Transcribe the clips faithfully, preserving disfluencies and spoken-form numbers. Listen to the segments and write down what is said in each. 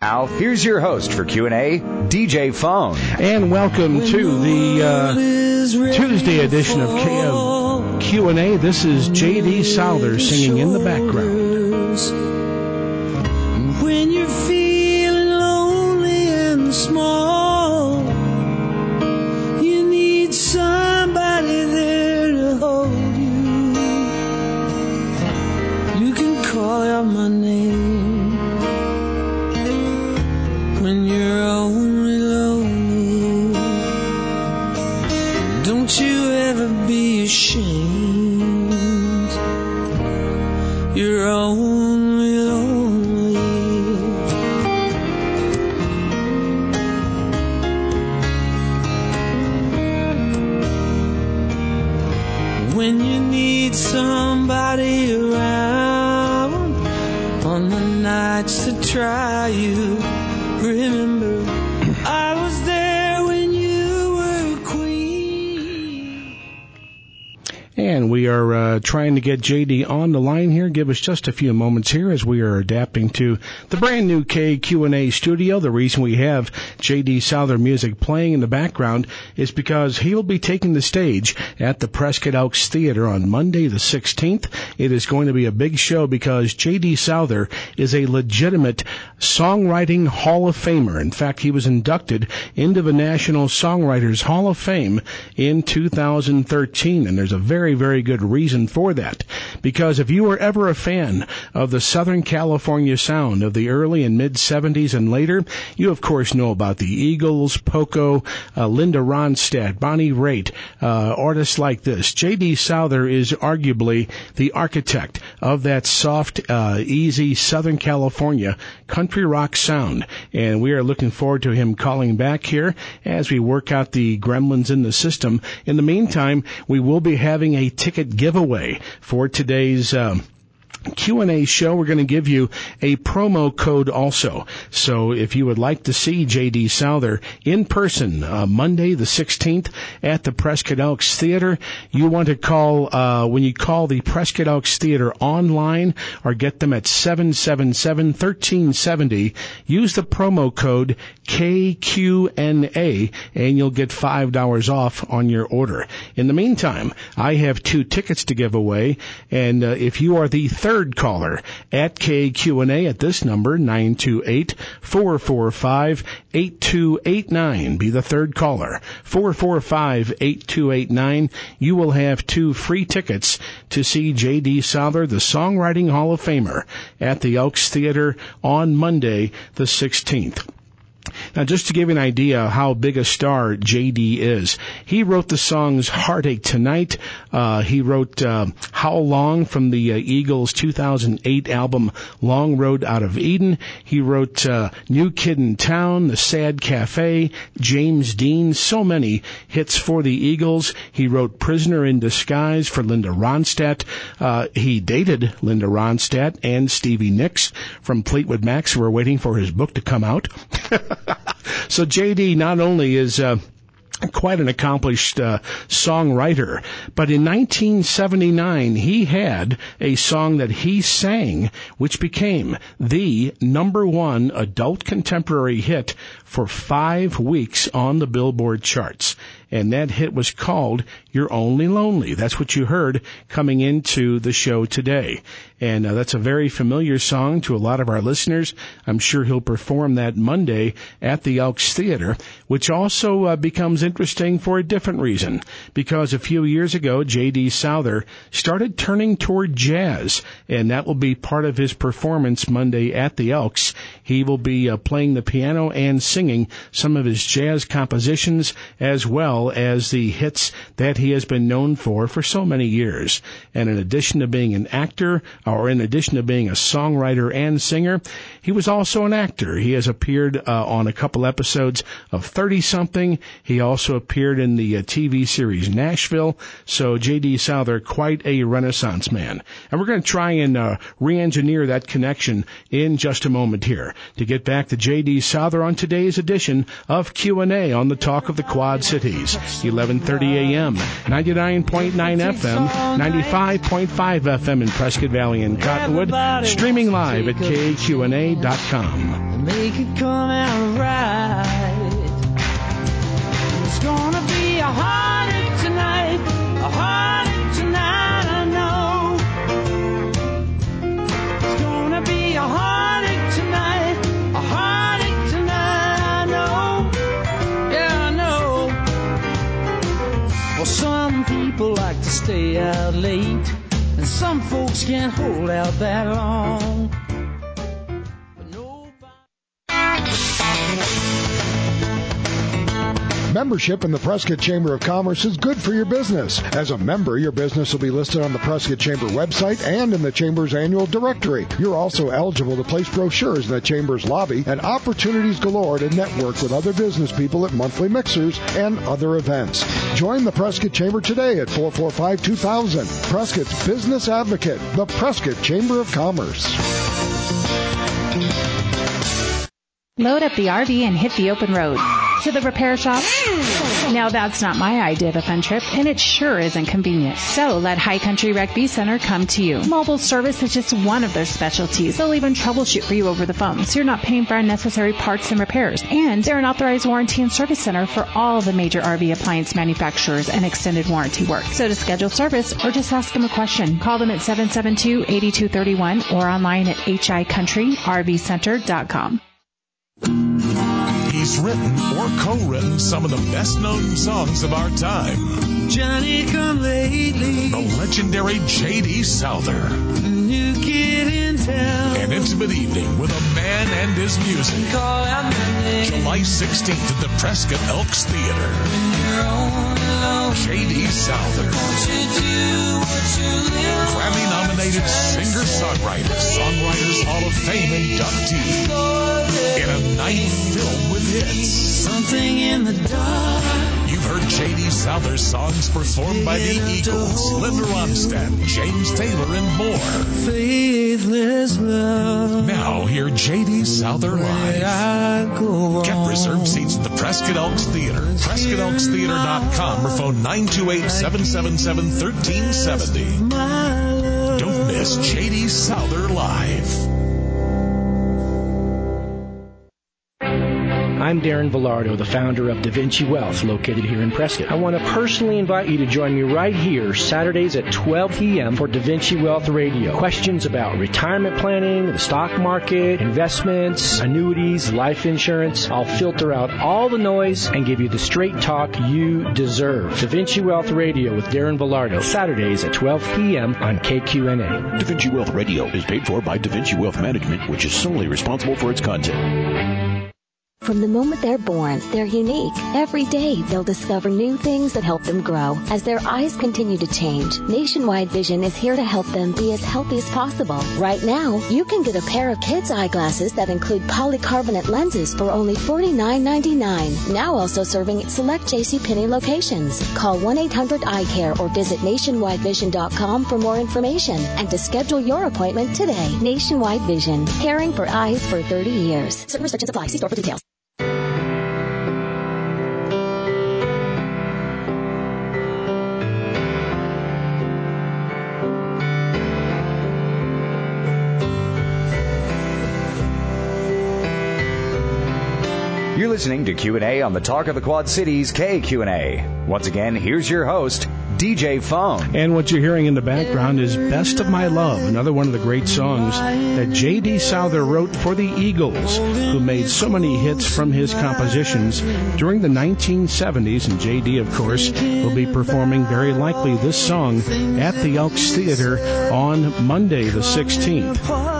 Now, here's your host for Q and A, D J Phone. And welcome to the uh, Tuesday edition of K- uh, Q and A. This is J D Souther singing in the background. When you're feeling lonely and small, you need somebody there to hold you. You can call out my name when you're only lonely. Don't you ever be ashamed. You're only lonely. When you need somebody around on the nights that try you, remember I was there when you were a queen. And we are uh, trying to get J D on the line here. Give us just a few moments here as we are adapting to the brand new K Q and A studio. The reason we have J D Souther music playing in the background is because he will be taking the stage at the Prescott Elks Theater on Monday the sixteenth. It is going to be a big show because J D Souther is a legitimate songwriting Hall of Famer. In fact, he was inducted into the National Songwriters Hall of Fame in two thousand thirteen, and there's a very, very good reason for that. Because if you were ever a fan of the Southern California sound of the early and mid-seventies and later, you of course know about the Eagles, Poco, uh, Linda Ronstadt, Bonnie Raitt, uh, artists like this. J D Souther is arguably the architect of that soft, uh, easy Southern California country rock sound. And we are looking forward to him calling back here as we work out the gremlins in the system. In the meantime, we will be having a ticket giveaway for today's um, Q and A show. We're going to give you a promo code also. So if you would like to see J D Souther in person uh, Monday the sixteenth at the Prescott Elks Theater, you want to call, uh, when you call the Prescott Elks Theater online or get them at seven seven seven, one three seven zero, use the promo code K Q N A and you'll get five dollars off on your order. In the meantime, I have two tickets to give away, and uh, if you are the third caller at K Q and A at this number, nine two eight, four four five, eight two eight nine. Be the third caller, four four five, eight two eight nine. You will have two free tickets to see J D Souther, the Songwriting Hall of Famer, at the Elks Theater on Monday the sixteenth. Now, just to give you an idea how big a star J D is, he wrote the songs Heartache Tonight. Uh, he wrote uh, How Long from the uh, Eagles' two thousand eight album Long Road Out of Eden. He wrote uh, New Kid in Town, The Sad Cafe, James Dean, so many hits for the Eagles. He wrote Prisoner in Disguise for Linda Ronstadt. Uh, he dated Linda Ronstadt and Stevie Nicks from Fleetwood Mac, so we're waiting for his book to come out. So J D not only is uh, quite an accomplished uh, songwriter, but in nineteen seventy-nine he had a song that he sang which became the number one adult contemporary hit for five weeks on the Billboard charts. And that hit was called You're Only Lonely. That's what you heard coming into the show today. And uh, that's a very familiar song to a lot of our listeners. I'm sure he'll perform that Monday at the Elks Theater, which also uh, becomes interesting for a different reason. Because a few years ago, J D Souther started turning toward jazz, and that will be part of his performance Monday at the Elks. He will be uh, playing the piano and singing some of his jazz compositions as well as the hits that he has been known for for so many years. And in addition to being an actor, or in addition to being a songwriter and singer, he was also an actor. He has appeared uh, on a couple episodes of thirty-something. He also appeared in the uh, T V series Nashville. So J D Souther, quite a Renaissance man. And we're going to try and uh, re-engineer that connection in just a moment here to get back to J D Souther on today's edition of Q and A on the Talk of the Quad Cities. Saturdays, eleven thirty a.m., ninety-nine point nine F M, ninety-five point five F M in Prescott Valley and Cottonwood, streaming live at K Q N A dot com. Make it come out right. It's gonna be a heartache tonight, a heartache tonight, I know. It's gonna be a heartache tonight, a heartache tonight, I know. Yeah, I know. Well, some people like to stay out late, and some folks can't hold out that long. Membership in the Prescott Chamber of Commerce is good for your business. As a member, your business will be listed on the Prescott Chamber website and in the Chamber's annual directory. You're also eligible to place brochures in the Chamber's lobby and opportunities galore to network with other business people at monthly mixers and other events. Join the Prescott Chamber today at four four five, two thousand. Prescott's Business Advocate, the Prescott Chamber of Commerce. Load up the R V and hit the open road. To the repair shop? Now that's not my idea of a fun trip, and it sure isn't convenient. So let High Country Rec B Center come to you. Mobile service is just one of their specialties. They'll even troubleshoot for you over the phone, so you're not paying for unnecessary parts and repairs. And they're an authorized warranty and service center for all the major R V appliance manufacturers and extended warranty work. So to schedule service or just ask them a question, call them at seven seven two, eight two three one or online at h i country r v center dot com. He's written or co-written some of the best-known songs of our time. Johnny come lately. The legendary J D. Souther. New kid in town. An intimate evening with a man and his music. Call out my name. July sixteenth at the Prescott Elks Theater. J D. Souther. Won't you do what you live for? Grammy-nominated singer-songwriter, Songwriters Hall of Fame inductee. In a night filled with hits. Something in the dark. You've heard J D. Souther's songs performed by the Eagles, Linda Ronstadt, James Taylor, and more. Faithless love. Now hear J D. Souther live. Get reserved seats at the Prescott Elks Theater, prescott elks theater dot com, or phone nine two eight, seven seven seven, one three seven zero. Don't miss J D. Souther live. I'm Darren Villardo, the founder of Da Vinci Wealth, located here in Prescott. I want to personally invite you to join me right here Saturdays at twelve p.m. for Da Vinci Wealth Radio. Questions about retirement planning, the stock market, investments, annuities, life insurance. I'll filter out all the noise and give you the straight talk you deserve. Da Vinci Wealth Radio with Darren Villardo, Saturdays at twelve p.m. on K Q N A. Da Vinci Wealth Radio is paid for by Da Vinci Wealth Management, which is solely responsible for its content. From the moment they're born, they're unique. Every day, they'll discover new things that help them grow. As their eyes continue to change, Nationwide Vision is here to help them be as healthy as possible. Right now, you can get a pair of kids' eyeglasses that include polycarbonate lenses for only forty-nine ninety-nine. Now also serving at select JCPenney locations. Call one eight hundred eye care or visit nationwide vision dot com for more information and to schedule your appointment today. Nationwide Vision, caring for eyes for thirty years. Certain restrictions apply. See store for details. You're listening to Q and A on the Talk of the Quad Cities, K Q and A. Once again, here's your host, D J Phone. And what you're hearing in the background is Best of My Love, another one of the great songs that J D. Souther wrote for the Eagles, who made so many hits from his compositions during the nineteen seventies. And J D, of course, will be performing very likely this song at the Elks Theater on Monday the sixteenth.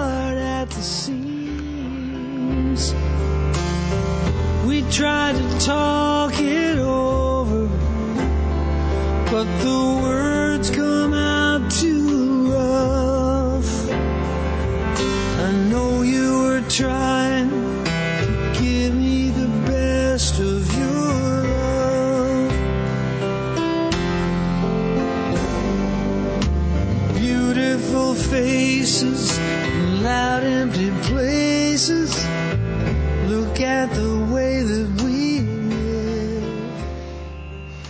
We tried to talk it over, but the words come out too rough. I know you were trying to give me the best of your love. Beautiful faces and loud empty places. Look at the way that we live.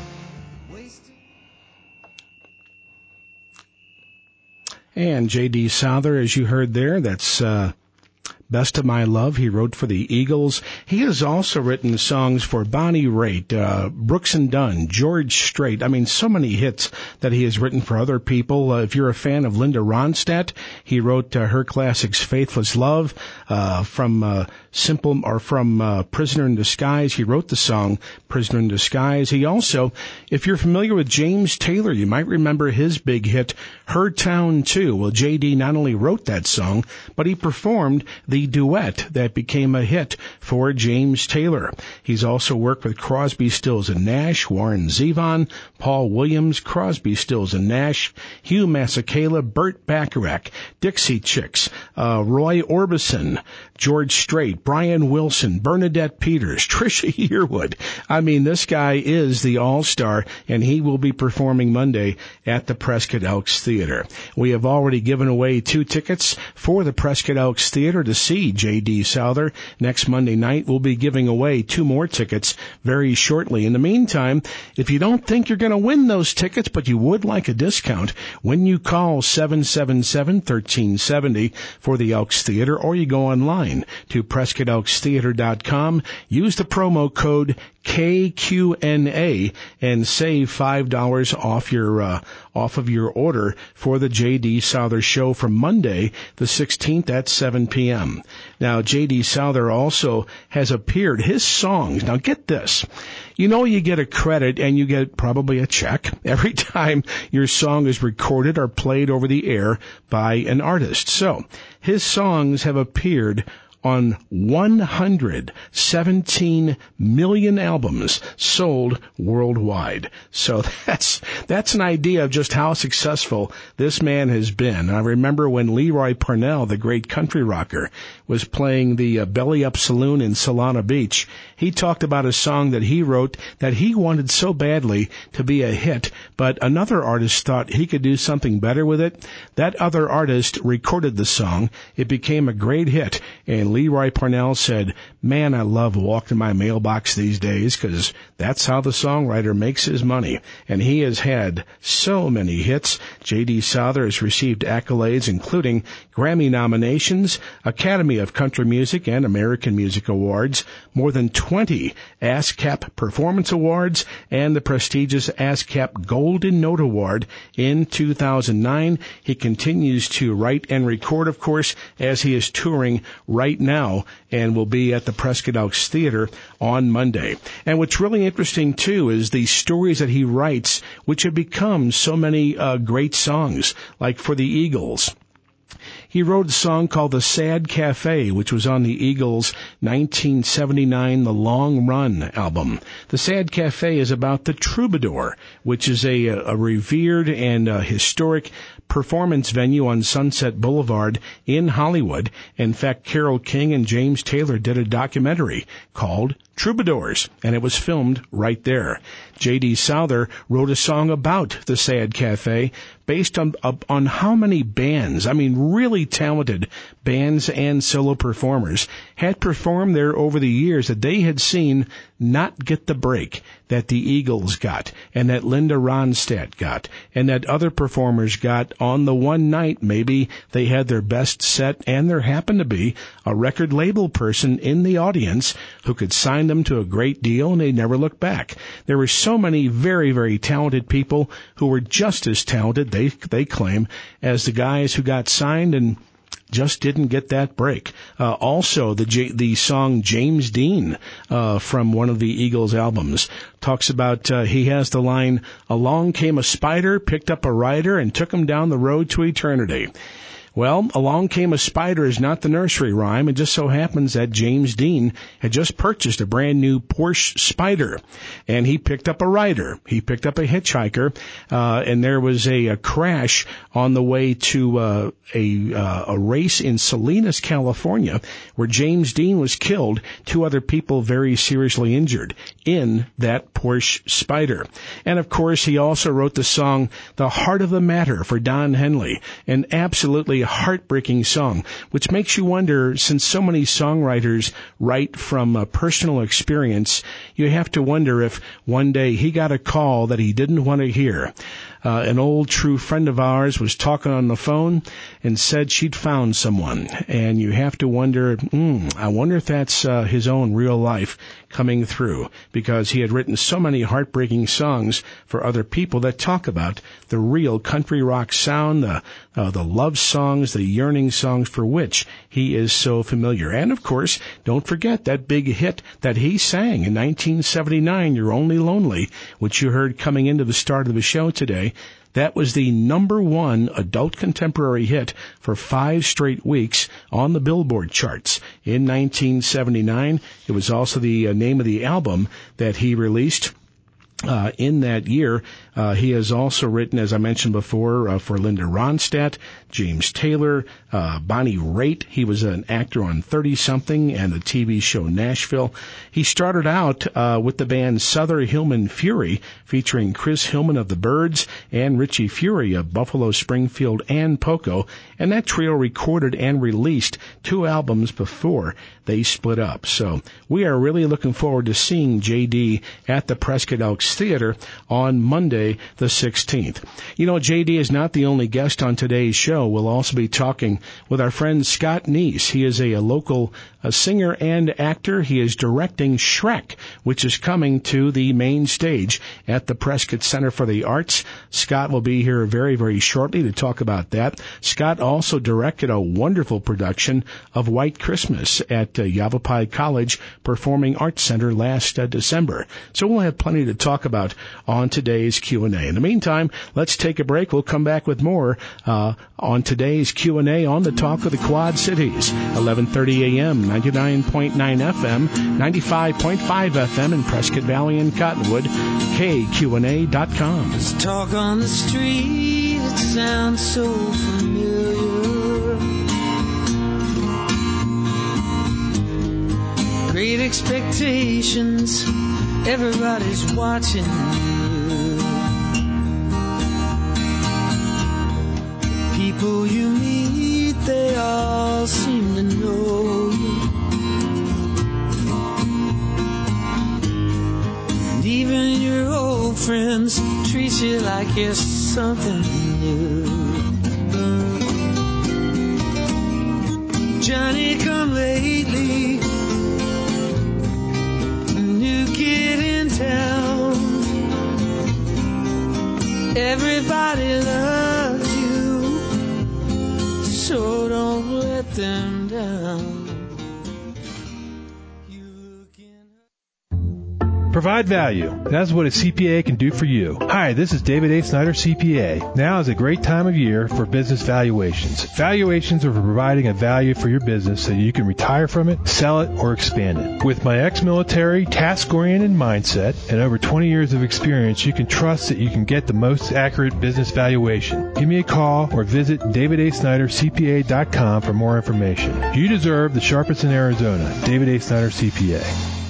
And J D. Souther, as you heard there, that's uh, Best of My Love. He wrote for the Eagles. He has also written songs for Bonnie Raitt, uh, Brooks and Dunn, George Strait. I mean, so many hits that he has written for other people. Uh, if you're a fan of Linda Ronstadt, he wrote uh, her classics Faithless Love, uh, from uh, Simple, or from uh, Prisoner in Disguise. He wrote the song Prisoner in Disguise. He also, if you're familiar with James Taylor, you might remember his big hit, Her Town Too. Well, J D not only wrote that song, but he performed the The duet that became a hit for James Taylor. He's also worked with Crosby, Stills and Nash, Warren Zevon, Paul Williams, Crosby, Stills and Nash, Hugh Masekela, Burt Bacharach, Dixie Chicks, uh, Roy Orbison, George Strait, Brian Wilson, Bernadette Peters, Trisha Yearwood. I mean, this guy is the all-star, and he will be performing Monday at the Prescott Elks Theater. We have already given away two tickets for the Prescott Elks Theater to see J D. Souther next Monday night. We'll be giving away two more tickets very shortly. In the meantime, if you don't think you're going to win those tickets, but you would like a discount, when you call seven seven seven, one three seven zero for the Elks Theater, or you go online to prescott elks theater dot com, use the promo code K Q N A and save five dollars off your uh, off of your order for the J D. Souther show from Monday the sixteenth at seven p.m. Now, J D. Souther also has appeared, his songs, now get this, you know you get a credit and you get probably a check every time your song is recorded or played over the air by an artist. So, his songs have appeared on one hundred seventeen million albums sold worldwide. So that's that's an idea of just how successful this man has been. I remember when Leroy Parnell, the great country rocker, was playing the uh, Belly Up Saloon in Solana Beach. He talked about a song that he wrote that he wanted so badly to be a hit, but another artist thought he could do something better with it. That other artist recorded the song. It became a great hit, and Leroy Parnell said, "Man, I love walking my mailbox these days because that's how the songwriter makes his money." And he has had so many hits. J D. Souther has received accolades including Grammy nominations, Academy of Country Music and American Music Awards, more than twenty ASCAP Performance Awards, and the prestigious ASCAP Golden Note Award in two thousand nine. He continues to write and record, of course, as he is touring right now, and will be at the Prescott Elks Theater on Monday. And what's really interesting, too, is the stories that he writes, which have become so many uh, great songs, like for the Eagles. He wrote a song called The Sad Cafe, which was on the Eagles' nineteen seventy-nine The Long Run album. The Sad Cafe is about the Troubadour, which is a, a revered and uh, historic performance venue on Sunset Boulevard in Hollywood. In fact, Carole King and James Taylor did a documentary called Troubadours, and it was filmed right there. J D. Souther wrote a song about the Sad Cafe based on on how many bands, I mean really talented bands and solo performers, had performed there over the years that they had seen not get the break that the Eagles got, and that Linda Ronstadt got, and that other performers got on the one night maybe they had their best set, and there happened to be a record label person in the audience who could sign them to a great deal, and they never looked back. There were so many very, very talented people who were just as talented, they they claim, as the guys who got signed and just didn't get that break. Uh, also, the J- the song James Dean uh, from one of the Eagles albums talks about, uh, he has the line, "Along came a spider, picked up a rider, and took him down the road to eternity." Well, along came a spider is not the nursery rhyme. It just so happens that James Dean had just purchased a brand new Porsche Spider, and he picked up a rider. He picked up a hitchhiker, uh, and there was a, a crash on the way to uh, a, uh, a race in Salinas, California, where James Dean was killed, two other people very seriously injured in that Porsche Spider. And, of course, he also wrote the song The Heart of the Matter for Don Henley, an absolutely heartbreaking song, which makes you wonder, since so many songwriters write from a personal experience, you have to wonder if one day he got a call that he didn't want to hear. uh, an old true friend of ours was talking on the phone and said she'd found someone. And you have to wonder, mm, I wonder if that's uh, his own real life coming through, because he had written so many heartbreaking songs for other people that talk about the real country rock sound, the, uh, the love songs, the yearning songs for which he is so familiar. And, of course, don't forget that big hit that he sang in nineteen seventy-nine, You're Only Lonely, which you heard coming into the start of the show today. That was the number one adult contemporary hit for five straight weeks on the Billboard charts in nineteen seventy-nine. It was also the uh, name of the album that he released Uh, in that year. Uh, he has also written, as I mentioned before, uh, for Linda Ronstadt, James Taylor, uh, Bonnie Raitt. He was an actor on thirty-something and the T V show Nashville. He started out uh, with the band Souther Hillman Fury, featuring Chris Hillman of the Byrds and Richie Fury of Buffalo Springfield and Poco, and that trio recorded and released two albums before they split up. So we are really looking forward to seeing J D at the Prescott Elks Theater on Monday the sixteenth. You know, J D is not the only guest on today's show. We'll also be talking with our friend Scott Neese. He is a, a local a singer and actor. He is directing Shrek, which is coming to the main stage at the Prescott Center for the Arts. Scott will be here very, very shortly to talk about that. Scott also directed a wonderful production of White Christmas at uh, Yavapai College Performing Arts Center last uh, December. So we'll have plenty to talk about on today's Q and A. In the meantime, let's take a break. We'll come back with more uh, on today's Q and A on the Talk of the Quad Cities, eleven thirty a.m., ninety-nine point nine F M, ninety-five point five F M in Prescott Valley and Cottonwood, K Q N A dot com. There's talk on the street, it sounds so familiar. Great expectations, everybody's watching you. People you meet, they all seem to know you. And even your old friends treat you like you're something new. Johnny come lately, new kid in town. Everybody loves you, so don't let them down. Provide value. That's what a C P A can do for you. Hi, this is David A. Snyder, C P A. Now is a great time of year for business valuations. Valuations are for providing a value for your business so you can retire from it, sell it, or expand it. With my ex-military, task-oriented mindset and over twenty years of experience, you can trust that you can get the most accurate business valuation. Give me a call or visit david a snyder c p a dot com for more information. You deserve the sharpest in Arizona. David A. Snyder, C P A.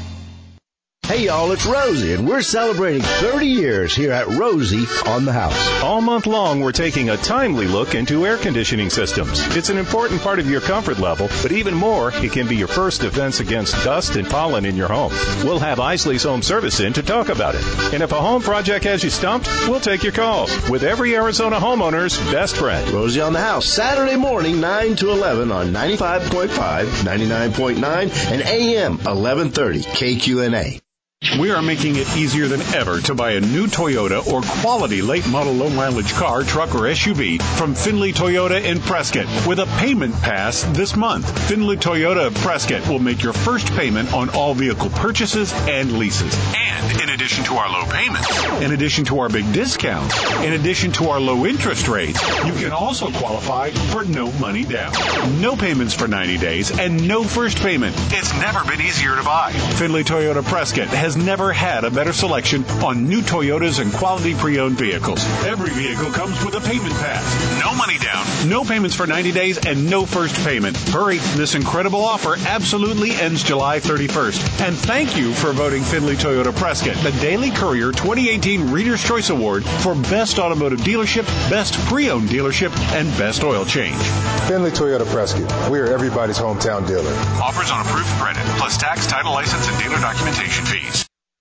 Hey y'all, it's Rosie, and we're celebrating thirty years here at Rosie on the House. All month long, we're taking a timely look into air conditioning systems. It's an important part of your comfort level, but even more, it can be your first defense against dust and pollen in your home. We'll have Isley's Home Service in to talk about it. And if a home project has you stumped, we'll take your calls with every Arizona homeowner's best friend. Rosie on the House, Saturday morning, nine to eleven on ninety-five point five, ninety-nine point nine, and A M eleven thirty, K Q N A. We are making it easier than ever to buy a new Toyota or quality late model low mileage car, truck, or S U V from Finley Toyota in Prescott with a payment pass this month. Finley Toyota of Prescott will make your first payment on all vehicle purchases and leases. And in addition to our low payments, in addition to our big discounts, in addition to our low interest rates, you can also qualify for no money down. No payments for ninety days and no first payment. It's never been easier to buy. Finley Toyota Prescott has never had a better selection on new Toyotas and quality pre-owned vehicles. Every vehicle comes with a payment pass. No money down, no payments for ninety days, and no first payment. Hurry, this incredible offer absolutely ends July thirty-first. And thank you for voting Finley Toyota Prescott the Daily Courier twenty eighteen Reader's Choice Award for Best Automotive Dealership, Best Pre-Owned Dealership, and Best Oil Change. Finley Toyota Prescott. We are everybody's hometown dealer. Offers on approved credit, plus tax, title, license, and dealer documentation fees.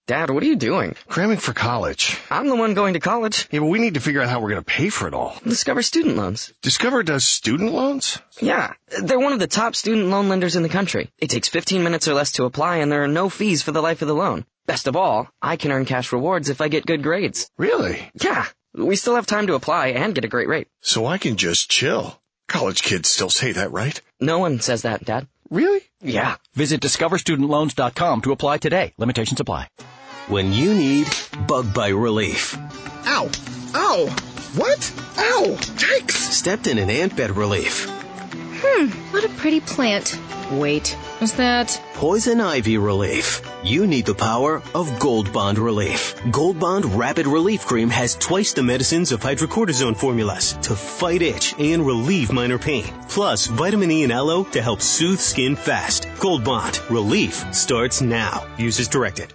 Dad, what are you doing? Cramming for college. I'm the one going to college. Yeah, but we need to figure out how we're going to pay for it all. Discover Student Loans. Discover does student loans? Yeah, they're one of the top student loan lenders in the country. It takes fifteen minutes or less to apply, and there are no fees for the life of the loan. Best of all, I can earn cash rewards if I get good grades. Really? Yeah, we still have time to apply and get a great rate. So I can just chill. College kids still say that, right? No one says that, Dad. Really? Yeah. Visit discover student loans dot com to apply today. Limitations apply. When you need bug bite relief. Ow! Ow! What? Ow! Yikes! Stepped in an ant bed relief. Hmm, what a pretty plant. Wait, is that... Poison ivy relief. You need the power of Gold Bond Relief. Gold Bond Rapid Relief Cream has twice the medicines of hydrocortisone formulas to fight itch and relieve minor pain. Plus, vitamin E and aloe to help soothe skin fast. Gold Bond Relief starts now. Use as directed.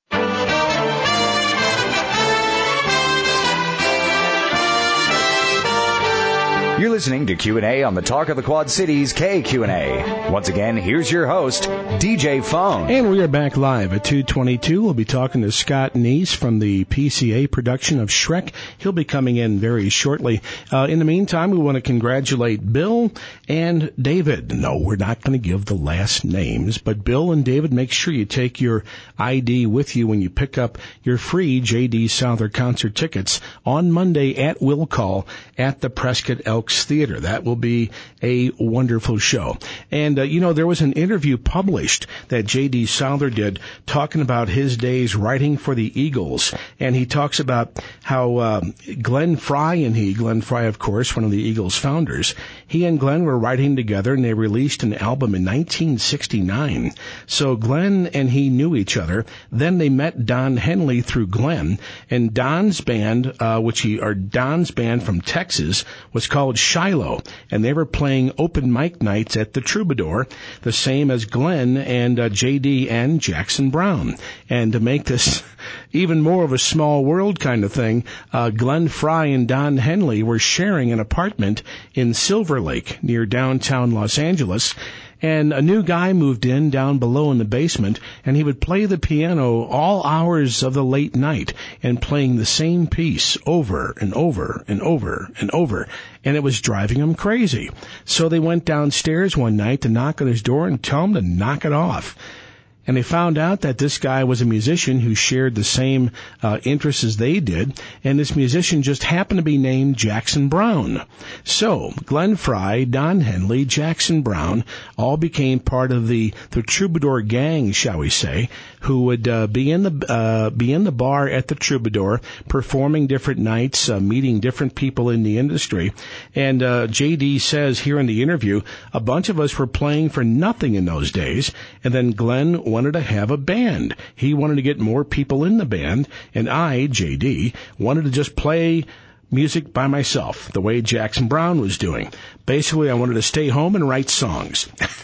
You're listening to Q and A on the Talk of the Quad Cities K Q and A. Once again, here's your host, D J Phone. And we are back live at two twenty-two. We'll be talking to Scott Neese from the P C A production of Shrek. He'll be coming in very shortly. Uh, in the meantime, we want to congratulate Bill and David. No, we're not going to give the last names, but Bill and David, make sure you take your I D with you when you pick up your free J D Souther concert tickets on Monday at Will Call at the Prescott Elks Theater. That will be a wonderful show. And, uh, you know, there was an interview published that J D Souther did talking about his days writing for the Eagles. And he talks about how uh, Glenn Fry and he, Glenn Fry, of course, one of the Eagles founders, he and Glenn were writing together and they released an album in nineteen sixty-nine. So Glenn and he knew each other. Then they met Don Henley through Glenn. And Don's band, uh, which he, or Don's band from Texas, was called Shiloh, and they were playing open mic nights at the Troubadour, the same as Glenn and uh, J D and Jackson Brown. And to make this even more of a small world kind of thing, uh, Glenn Fry and Don Henley were sharing an apartment in Silver Lake near downtown Los Angeles. And a new guy moved in down below in the basement, and he would play the piano all hours of the late night and playing the same piece over and over and over and over. And it was driving him crazy. So they went downstairs one night to knock on his door and tell him to knock it off. And they found out that this guy was a musician who shared the same uh, interests as they did, and this musician just happened to be named Jackson Brown. So Glenn Fry, Don Henley, Jackson Brown all became part of the, the Troubadour gang, shall we say, who would uh, be in the uh, be in the bar at the Troubadour, performing different nights, uh, meeting different people in the industry. And uh, J D says here in the interview, a bunch of us were playing for nothing in those days, and then Glenn wanted to have a band. He wanted to get more people in the band, and I, J D, wanted to just play music by myself, the way Jackson Brown was doing. Basically, I wanted to stay home and write songs.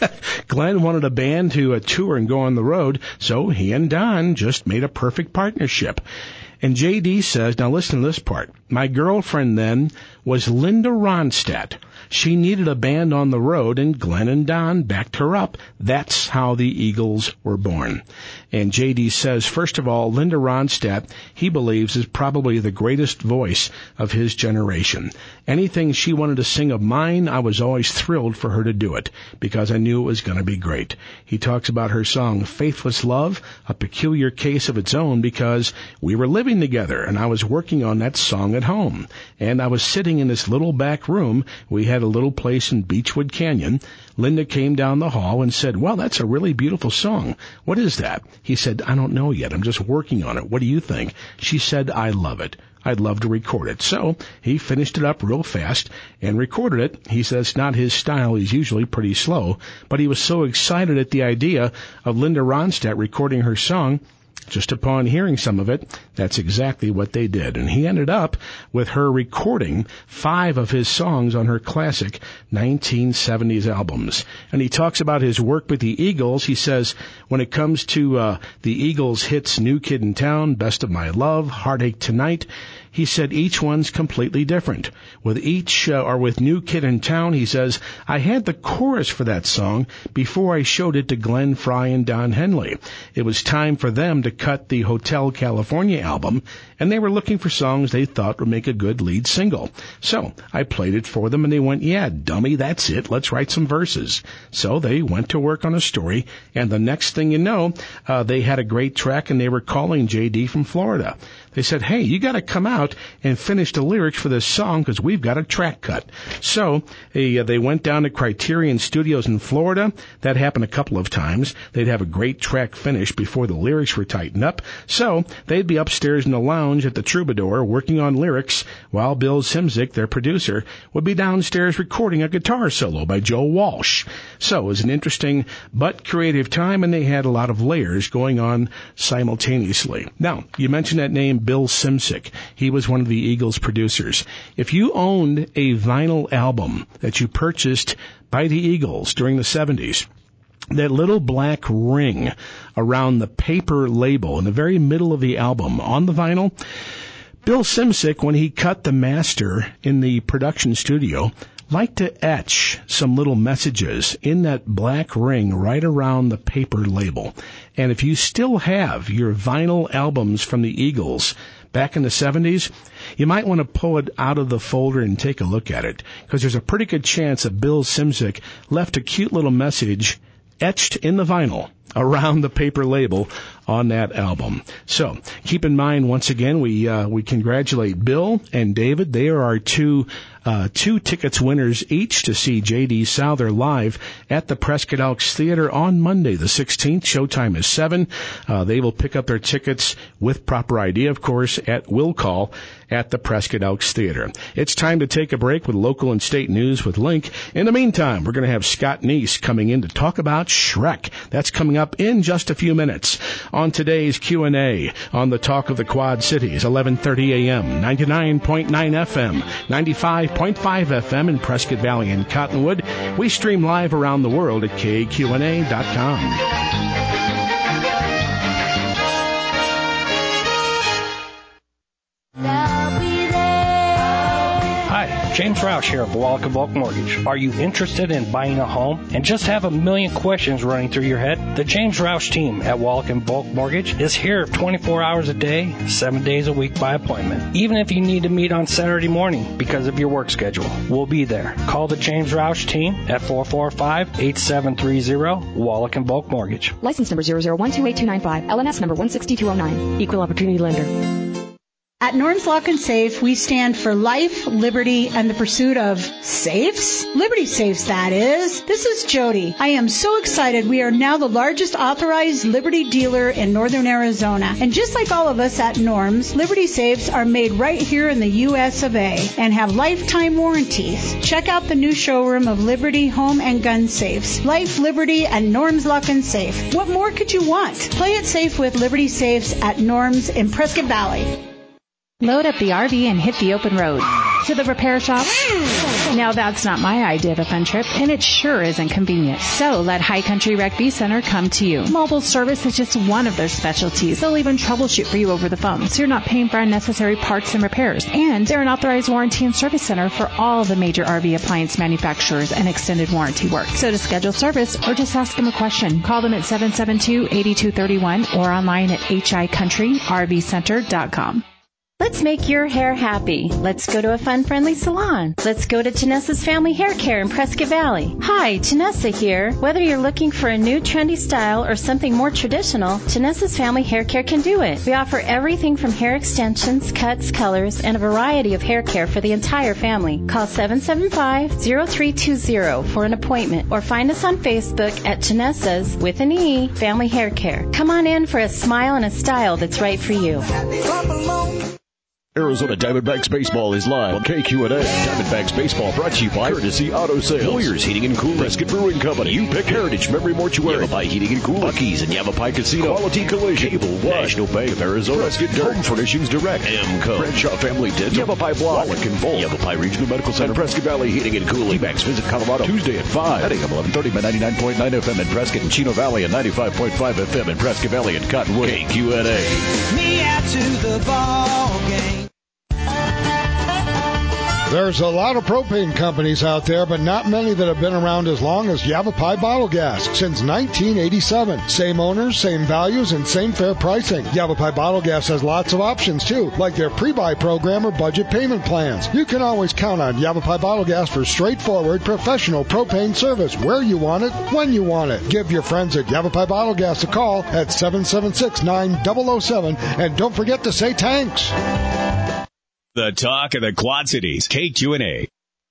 Glenn wanted a band to uh, tour and go on the road, so he and Don just made a perfect partnership. And J D says, now listen to this part. My girlfriend then was Linda Ronstadt. She needed a band on the road, and Glenn and Don backed her up. That's how the Eagles were born. And J D says, first of all, Linda Ronstadt, he believes, is probably the greatest voice of his generation. Anything she wanted to sing of mine, I was always thrilled for her to do it, because I knew it was going to be great. He talks about her song, Faithless Love, a peculiar case of its own, because we were living together, and I was working on that song at home. And I was sitting in this little back room. We had a little place in Beechwood Canyon. Linda came down the hall and said, well, that's a really beautiful song. What is that? He said, I don't know yet. I'm just working on it. What do you think? She said, I love it. I'd love to record it. So he finished it up real fast and recorded it. He says it's not his style. He's usually pretty slow. But he was so excited at the idea of Linda Ronstadt recording her song. Just upon hearing some of it, that's exactly what they did. And he ended up with her recording five of his songs on her classic nineteen seventies albums. And he talks about his work with the Eagles. He says, when it comes to uh, the Eagles hits New Kid in Town, Best of My Love, Heartache Tonight, he said each one's completely different. With each, uh, or with New Kid in Town, he says, I had the chorus for that song before I showed it to Glenn Frey and Don Henley. It was time for them to cut the Hotel California album, and they were looking for songs they thought would make a good lead single. So I played it for them, and they went, yeah, dummy, that's it. Let's write some verses. So they went to work on a story, and the next thing you know, uh, they had a great track, and they were calling J D from Florida. They said, hey, you got to come out and finish the lyrics for this song because we've got a track cut. So they, uh, they went down to Criterion Studios in Florida. That happened a couple of times. They'd have a great track finished before the lyrics were tightened up. So they'd be upstairs in the lounge at the Troubadour working on lyrics while Bill Simzik, their producer, would be downstairs recording a guitar solo by Joe Walsh. So it was an interesting but creative time, and they had a lot of layers going on simultaneously. Now, you mentioned that name, Bill Simzik. He was one of the Eagles producers. If you owned a vinyl album that you purchased by the Eagles during the seventies, that little black ring around the paper label in the very middle of the album on the vinyl, Bill Simzik, when he cut the master in the production studio, liked to etch some little messages in that black ring right around the paper label. And if you still have your vinyl albums from the Eagles back in the seventies, you might want to pull it out of the folder and take a look at it, because there's a pretty good chance that Bill Simzik left a cute little message etched in the vinyl around the paper label on that album. So keep in mind, once again, we uh, we congratulate Bill and David. They are our two uh, two tickets winners each to see J D. Souther live at the Prescott Elks Theater on Monday the sixteenth. Showtime is seven. Uh, they will pick up their tickets with proper I D, of course, at will call at the Prescott Elks Theater. It's time to take a break with local and state news with Link. In the meantime, we're going to have Scott Neese coming in to talk about Shrek. That's coming up in just a few minutes on today's Q and A on the Talk of the Quad Cities, eleven thirty a.m., ninety-nine point nine F M, ninety-five point five F M in Prescott Valley and Cottonwood. We stream live around the world at K Q N A dot com. Hi, James Roush here of Wallaca Bulk Mortgage. Are you interested in buying a home and just have a million questions running through your head? The James Roush team at Wallaca Bulk Mortgage is here twenty-four hours a day, seven days a week by appointment. Even if you need to meet on Saturday morning because of your work schedule, we'll be there. Call the James Roush team at four four five, eight seven three zero, Wallaca Bulk Mortgage. License number zero zero one two eight two nine five, L N S number one six two zero nine, Equal Opportunity Lender. At Norm's Lock and Safe, we stand for life, liberty, and the pursuit of safes? Liberty safes, that is. This is Jody. I am so excited. We are now the largest authorized Liberty dealer in northern Arizona. And just like all of us at Norm's, Liberty safes are made right here in the U S of A and have lifetime warranties. Check out the new showroom of Liberty Home and Gun Safes. Life, Liberty, and Norm's Lock and Safe. What more could you want? Play it safe with Liberty Safes at Norm's in Prescott Valley. Load up the R V and hit the open road. To the repair shop? Now that's not my idea of a fun trip, and it sure isn't convenient. So let High Country Rec B Center come to you. Mobile service is just one of their specialties. They'll even troubleshoot for you over the phone, so you're not paying for unnecessary parts and repairs. And they're an authorized warranty and service center for all the major R V appliance manufacturers and extended warranty work. So to schedule service or just ask them a question, call them at seven seven two, eight two three one or online at h i country r v center dot com. Let's make your hair happy. Let's go to a fun, friendly salon. Let's go to Tanessa's Family Hair Care in Prescott Valley. Hi, Tanessa here. Whether you're looking for a new trendy style or something more traditional, Tanessa's Family Hair Care can do it. We offer everything from hair extensions, cuts, colors, and a variety of hair care for the entire family. Call seven seven five, zero three two zero for an appointment or find us on Facebook at Tanessa's, with an E, Family Hair Care. Come on in for a smile and a style that's right for you. Arizona Diamondbacks Baseball is live on K Q and A. Diamondbacks Baseball brought to you by Courtesy Auto Sales, Warriors Heating and Cooling, Prescott Brewing Company, You Pick Heritage Memory Mortuary, Yavapai Heating and Cooling, Buc-ee's and Yavapai Casino, Quality Collision, Cable One, National Bank of Arizona, Prescott Dirt, Home Furnishings Direct, Amco, Bradshaw Family Dental, Yavapai Block, Wallach and Volk, Yavapai Regional Medical Center, Prescott Valley Heating and Cooling, T-Max Visit Colorado, Tuesday at five, at A M eleven thirty by ninety-nine point nine F M in Prescott and Chino Valley and ninety-five point five F M in Prescott Valley and Cottonwood. K Q and A. Me out to the ball game. There's a lot of propane companies out there, but not many that have been around as long as Yavapai Bottle Gas since nineteen eighty-seven. Same owners, same values, and same fair pricing. Yavapai Bottle Gas has lots of options, too, like their pre-buy program or budget payment plans. You can always count on Yavapai Bottle Gas for straightforward, professional propane service where you want it, when you want it. Give your friends at Yavapai Bottle Gas a call at seven seven six, nine zero zero seven, and don't forget to say tanks. The talk of the Quad Cities, K Q and A.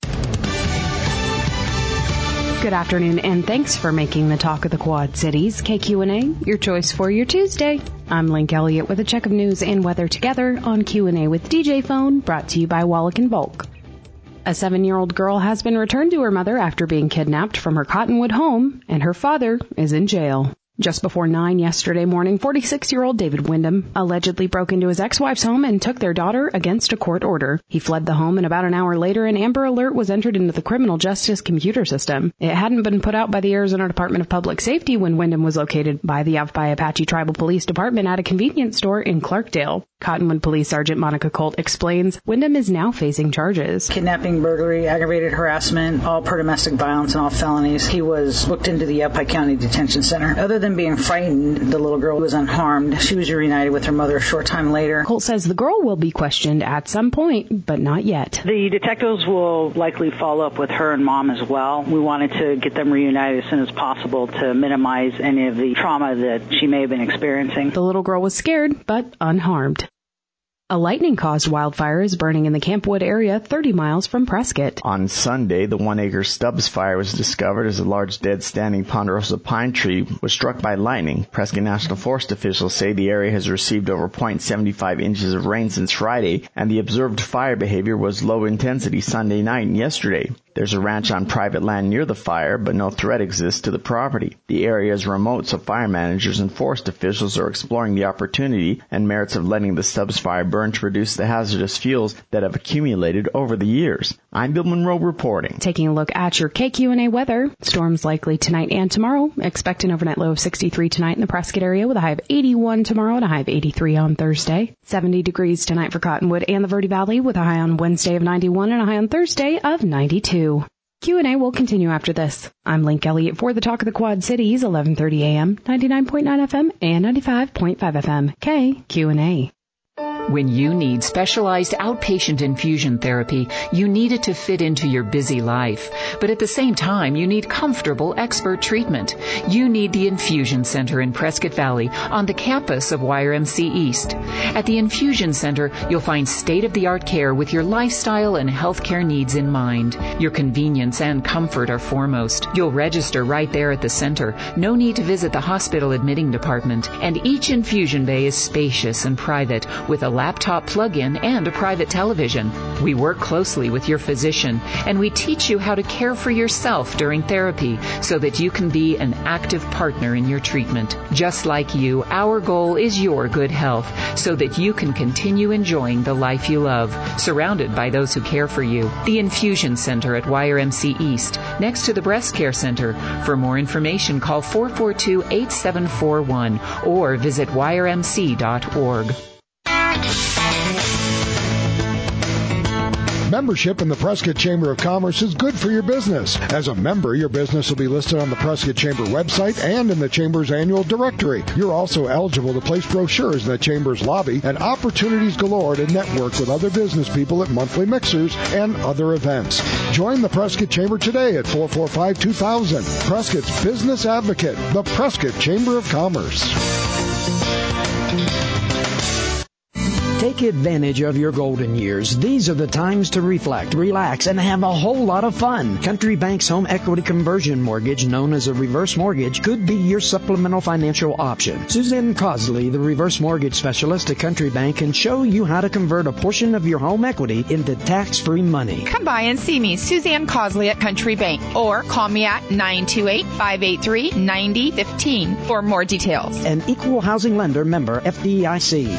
Good afternoon, and thanks for making the talk of the Quad Cities, K Q and A, your choice for your Tuesday. I'm Link Elliott with a check of news and weather together on Q and A with D J Phone, brought to you by Wallach and Bulk. A seven-year-old girl has been returned to her mother after being kidnapped from her Cottonwood home, and her father is in jail. Just before nine yesterday morning, forty-six-year-old David Wyndham allegedly broke into his ex-wife's home and took their daughter against a court order. He fled the home, and about an hour later, an Amber Alert was entered into the criminal justice computer system. It hadn't been put out by the Arizona Department of Public Safety when Wyndham was located by the Yavapai Apache Tribal Police Department at a convenience store in Clarkdale. Cottonwood Police Sergeant Monica Colt explains Wyndham is now facing charges. Kidnapping, burglary, aggravated harassment, all per domestic violence, and all felonies. He was booked into the Yavapai County Detention Center. Other than being frightened, the little girl was unharmed. She was reunited with her mother a short time later. Colt says the girl will be questioned at some point, but not yet. The detectives will likely follow up with her and mom as well. We wanted to get them reunited as soon as possible to minimize any of the trauma that she may have been experiencing. The little girl was scared, but unharmed. A lightning-caused wildfire is burning in the Campwood area thirty miles from Prescott. On Sunday, the one-acre Stubbs fire was discovered as a large dead standing ponderosa pine tree was struck by lightning. Prescott National Forest officials say the area has received over zero point seven five inches of rain since Friday, and the observed fire behavior was low intensity Sunday night and yesterday. There's a ranch on private land near the fire, but no threat exists to the property. The area is remote, so fire managers and forest officials are exploring the opportunity and merits of letting the Stubbs fire burn to reduce the hazardous fuels that have accumulated over the years. I'm Bill Monroe reporting. Taking a look at your K Q and A weather. Storms likely tonight and tomorrow. Expect an overnight low of sixty-three tonight in the Prescott area with a high of eighty-one tomorrow and a high of eighty-three on Thursday. seventy degrees tonight for Cottonwood and the Verde Valley with a high on Wednesday of ninety-one and a high on Thursday of ninety-two. Q and A will continue after this. I'm Link Elliott for the Talk of the Quad Cities, eleven thirty a.m., ninety-nine point nine F M, and ninety-five point five F M. K Q and A. When you need specialized outpatient infusion therapy, you need it to fit into your busy life. But at the same time, you need comfortable expert treatment. You need the Infusion Center in Prescott Valley on the campus of Y R M C East. At the Infusion Center, you'll find state-of-the-art care with your lifestyle and healthcare needs in mind. Your convenience and comfort are foremost. You'll register right there at the center. No need to visit the hospital admitting department. And each infusion bay is spacious and private with a laptop plug-in and a private television. We work closely with your physician, and we teach you how to care for yourself during therapy so that you can be an active partner in your treatment. Just like you, our goal is your good health so that you can continue enjoying the life you love, surrounded by those who care for you. The Infusion Center at Y R M C East, next to the Breast Care Center. For more information, call four four two, eight seven four one or visit Y R M C dot org. Membership in the Prescott Chamber of Commerce is good for your business. As a member, your business will be listed on the Prescott Chamber website and in the Chamber's annual directory. You're also eligible to place brochures in the Chamber's lobby and opportunities galore to network with other business people at monthly mixers and other events. Join the Prescott Chamber today at four four five, two thousand. Prescott's Business Advocate, the Prescott Chamber of Commerce. Take advantage of your golden years. These are the times to reflect, relax, and have a whole lot of fun. Country Bank's home equity conversion mortgage, known as a reverse mortgage, could be your supplemental financial option. Suzanne Cosley, the reverse mortgage specialist at Country Bank, can show you how to convert a portion of your home equity into tax-free money. Come by and see me, Suzanne Cosley at Country Bank, or call me at nine two eight, five eight three, nine zero one five for more details. An equal housing lender, member F D I C.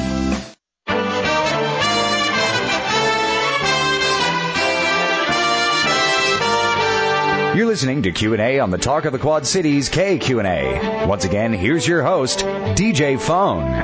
You're listening to Q and A on the Talk of the Quad Cities, K Q and A. Once again, here's your host, D J Phone.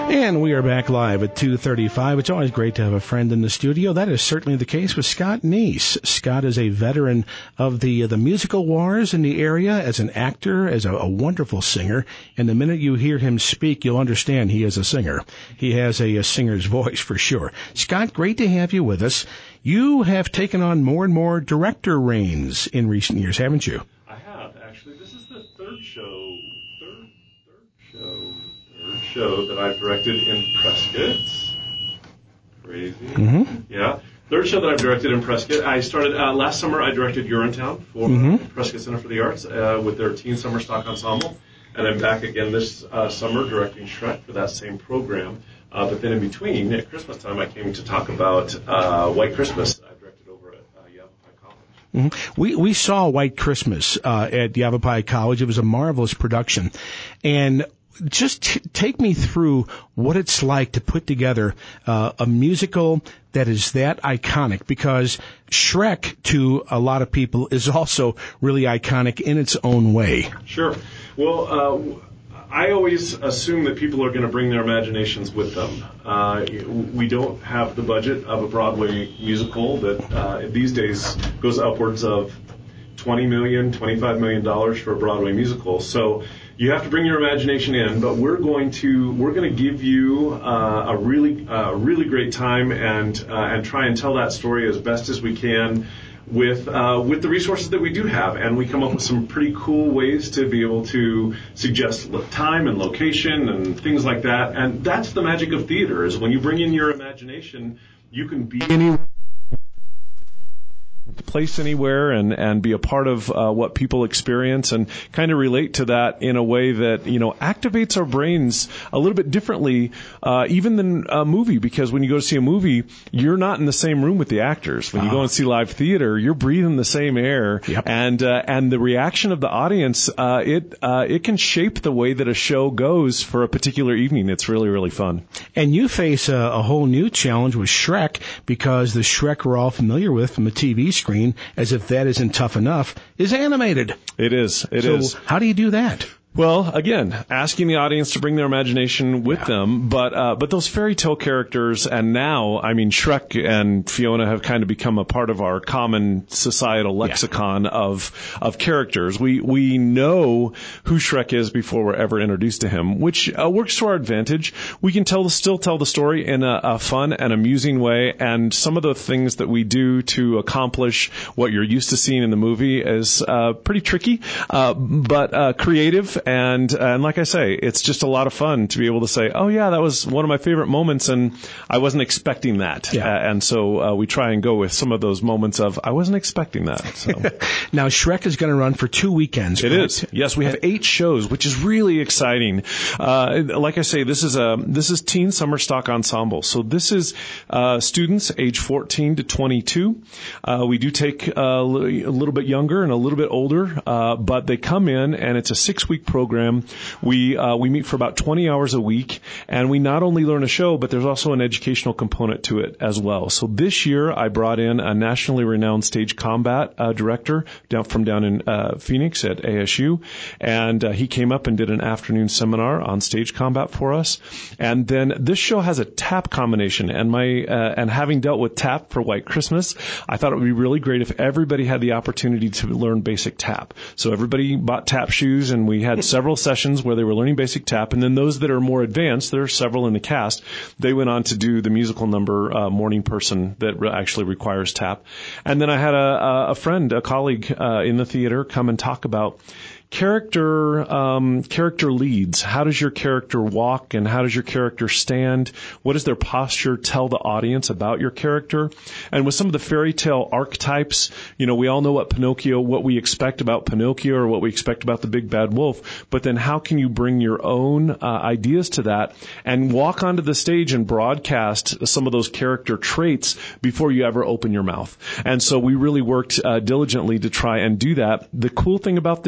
And we are back live at two thirty-five. It's always great to have a friend in the studio. That is certainly the case with Scott Neese. Scott is a veteran of the uh, the musical wars in the area as an actor, as a, a wonderful singer. And the minute you hear him speak, you'll understand he is a singer. He has a, a singer's voice for sure. Scott, great to have you with us. You have taken on more and more director reins in recent years, haven't you? I have, actually. This is the third show, third, third show, third show that I've directed in Prescott. Crazy. Mm-hmm. Yeah. Third show that I've directed in Prescott. I started, uh, last summer I directed Urinetown for Mm-hmm. Prescott Center for the Arts uh, with their Teen Summer Stock Ensemble. And I'm back again this uh, summer directing Shrek for that same program. Uh, but then in between, at Christmas time, I came to talk about uh, White Christmas. I directed over at uh, Yavapai College. Mm-hmm. We we saw White Christmas uh, at Yavapai College. It was a marvelous production. And just t- take me through what it's like to put together uh, a musical that is that iconic, because Shrek, to a lot of people, is also really iconic in its own way. Sure. Well, uh, I always assume that people are going to bring their imaginations with them. Uh, we don't have the budget of a Broadway musical that uh, these days goes upwards of twenty million dollars, twenty-five million dollars for a Broadway musical. So you have to bring your imagination in, but we're going to we're going to give you uh, a really uh, really great time and uh, and try and tell that story as best as we can with uh, with the resources that we do have, and we come up with some pretty cool ways to be able to suggest time and location and things like that. And that's the magic of theater, is when you bring in your imagination, you can be anywhere, place anywhere, and and be a part of uh, what people experience, and kind of relate to that in a way that, you know, activates our brains a little bit differently, uh, even than a movie. Because when you go to see a movie, you're not in the same room with the actors. When you go and see live theater, you're breathing the same air, yep. and uh, and the reaction of the audience, uh, it uh, it can shape the way that a show goes for a particular evening. It's really really fun. And you face a, a whole new challenge with Shrek, because the Shrek we're all familiar with from the T V screen, as if that isn't tough enough, is animated. It is. It so is. How do you do that? Well, again, asking the audience to bring their imagination with yeah. them, but uh, but those fairy tale characters, and now, I mean, Shrek and Fiona have kind of become a part of our common societal lexicon yeah. of of characters. We we know who Shrek is before we're ever introduced to him, which uh, works to our advantage. We can tell still tell the story in a, a fun and amusing way, and some of the things that we do to accomplish what you're used to seeing in the movie is uh, pretty tricky, uh, but uh, creative. And, and like I say, it's just a lot of fun to be able to say, oh, yeah, that was one of my favorite moments, and I wasn't expecting that. Yeah. Uh, and so uh, we try and go with some of those moments of, I wasn't expecting that. So. Now, Shrek is going to run for two weekends. It correct? is. Yes, we have eight shows, which is really exciting. Uh, like I say, this is a this is Teen Summer Stock Ensemble. So this is uh, students age fourteen to twenty-two. Uh, we do take uh, a little bit younger and a little bit older, uh, but they come in, and it's a six-week program. program. We uh, we meet for about twenty hours a week, and we not only learn a show, but there's also an educational component to it as well. So this year, I brought in a nationally renowned stage combat uh, director down from down in uh, Phoenix at A S U, and uh, he came up and did an afternoon seminar on stage combat for us. And then this show has a tap combination, and my uh, and having dealt with tap for White Christmas, I thought it would be really great if everybody had the opportunity to learn basic tap. So everybody bought tap shoes, and we had several sessions where they were learning basic tap, and then those that are more advanced, there are several in the cast, they went on to do the musical number uh, Morning Person that re- actually requires tap. And then I had a, a friend, a colleague uh, in the theater come and talk about character um, character leads. How does your character walk, and how does your character stand? What does their posture tell the audience about your character? And with some of the fairy tale archetypes, you know, we all know what Pinocchio, what we expect about Pinocchio, or what we expect about the big bad wolf. But then how can you bring your own uh, ideas to that and walk onto the stage and broadcast some of those character traits before you ever open your mouth? And so we really worked uh, diligently to try and do that. The cool thing about this show is